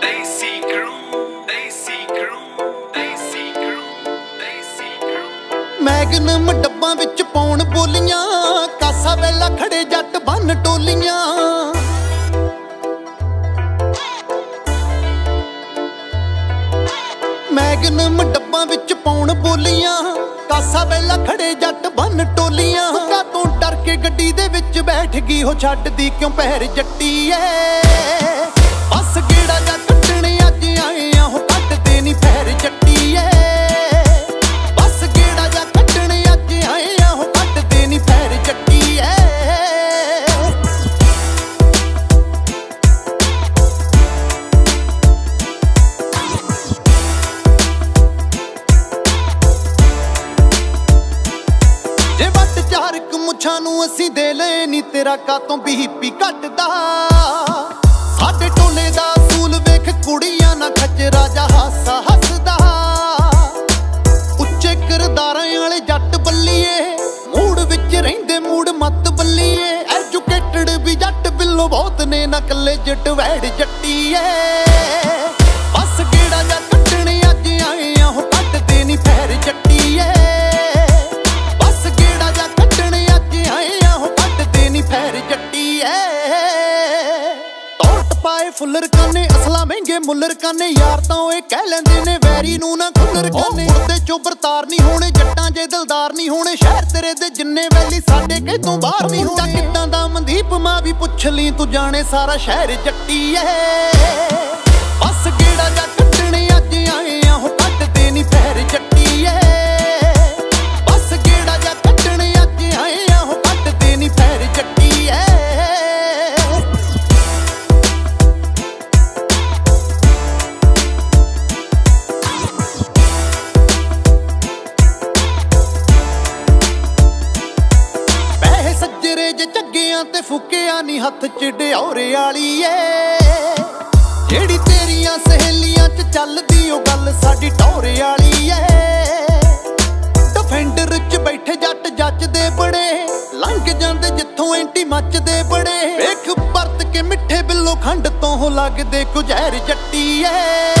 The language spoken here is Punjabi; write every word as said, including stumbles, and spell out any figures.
ਮੈਗਨਮ ਡੱਬਾਂ ਵਿੱਚ ਪਾਉਣ ਬੋਲੀਆਂ, ਕਾਸਾ ਵੇਲਾ ਖੜੇ ਜੱਟ ਬੰਨ ਟੋਲੀਆਂ। ਮੈਗਨਮ ਡੱਬਾਂ ਵਿੱਚ ਪਾਉਣ ਬੋਲੀਆਂ, ਕਾਸਾ ਵੇਲਾ ਖੜੇ ਜੱਟ ਬੰਨ ਟੋਲੀਆਂ। ਕਾ ਤੋਂ ਡਰ ਕੇ ਗੱਡੀ ਦੇ ਵਿੱਚ ਬੈਠ ਗਈ ਹੋ, ਛੱਡਦੀ ਕਿਉਂ ਪੈਰ ਜੱਟੀ ਏ। ਬਸ ਗੇੜਾ ਜਾ ਕੱਟਣ ਅੱਜ ਆਏ ਆ ਹੋ, ਕੱਟਦੇ ਨੀ ਪੈਰ ਜੱਟੀ ਏ। ਮੁੱਛਾਂ ਨੂੰ ਅਸੀਂ ਦੇ ਲੈ ਨੀ, ਤੇਰਾ ਕਾਤੋਂ ਬੀਪੀ ਘਟਦਾ। ਸਾਡੇ ਟੋਲੇ ਦਾ ਅਸੂਲ ਵੇਖ, ਕੁੜੀਆਂ ਨਾ ਖੱਚ ਰਾਜਾ ਹਾਸਾ ਹੱਸਦਾ। ਉੱਚੇ ਕਿਰਦਾਰਾਂ ਵਾਲੇ ਜੱਟ ਬੱਲੀਏ, ਮੂਡ ਵਿੱਚ ਰਹਿੰਦੇ ਮੂਡ ਮੱਤ ਬੱਲੀਏ। ਐਜੂਕੇਟਡ ਵੀ ਜੱਟ ਬਿੱਲੋ ਬਹੁਤ ਨੇ, ਨਾ ਕੱਲੇ ਜੱਟ ਵੈੜ ਜੱਟੀ ਏ। ਬਸ ਗੇੜਾ ਜਾ ਕੱਟਣ ਅੱਜ ਆਏ ਆ ਹੋ, ਕੱਟਦੇ ਨੀ ਪੈਰ ਜੱਟੀ ਏ। ਪੈਰ ਜੱਟੀ ਏ। ਟੌਰਟ ਪਾਏ ਫੁੱਲਰ ਕਾਨੇ, ਅਸਲਾ ਮਹਿੰਗੇ ਮੁੱਲਰ ਕਾਨੇ। ਯਾਰ ਤਾਂ ਓਏ ਕਹਿ ਲੈਂਦੇ ਨੇ ਵੈਰੀ ਨੂੰ ਨਾ ਖੁੱਲਰ ਕਾਨੇ। ਮੁਰਦੇ ਚੋਂ ਬਰਤਾਰ ਨਹੀਂ ਹੋਣੇ, ਜੱਟਾਂ ਜੇ ਦਿਲਦਾਰ ਨਹੀਂ ਹੋਣੇ। ਸ਼ਹਿਰ ਤੇਰੇ ਦੇ ਜਿੰਨੇ ਵੈਲੀ ਸਾਡੇ ਕਿਤੋਂ ਬਾਹਰ ਨਹੀਂ ਹੋਣੇ। ਕਿੱਦਾਂ ਦਾ ਮਨਦੀਪ ਮਾਂ ਵੀ ਪੁੱਛ ਲਈ, ਤੂੰ ਜਾਣੇ ਸਾਰਾ ਸ਼ਹਿਰ ਜੱਟੀ ਏ। ਬਸ ਗੇੜਾ ਜਾ ਕੱਟਣ ਅੱਜ ਆਏ ਆ ਹੋ, ਕੱਟਦੇ ਨੀ ਪੈਰ ਜੱਟੀ ਏ। ਬਸ ਗੇੜਾ ਜਾ ਕੱਟਣ ਅੱਜ ਆਏ ਆ ਹੋ, ਕੱਟਦੇ ਨੀ ਪੈਰ ਜੱਟੀ। ਜੇ ਝੱਗਿਆਂ ਤੇ ਫੁੱਕਿਆ ਨੀ ਹੱਥ ਚ ਡਿਓਰੇ ਵਾਲੀ ਏ। ਜਿਹੜੀ ਤੇਰੀਆਂ ਸਹੇਲੀਆਂ ਚ ਚੱਲਦੀ ਉਹ ਗੱਲ ਸਾਡੀ ਟੌਰੇ ਵਾਲੀ ਏ। ਡਿਫੈਂਡਰ ਚ ਬੈਠੇ ਜੱਟ ਜੱਜਦੇ ਬੜੇ, ਲੰਘ ਜਾਂਦੇ ਜਿੱਥੋਂ ਐਂਟੀ ਮੱਚਦੇ ਬੜੇ। ਵੇਖ ਵਰਤ ਕੇ ਮਿੱਠੇ ਬਿੱਲੋ ਖੰਡ ਤੋਂ ਲੱਗਦੇ ਕੁ ਜ਼ਹਿਰ ਜੱਟੀ ਏ।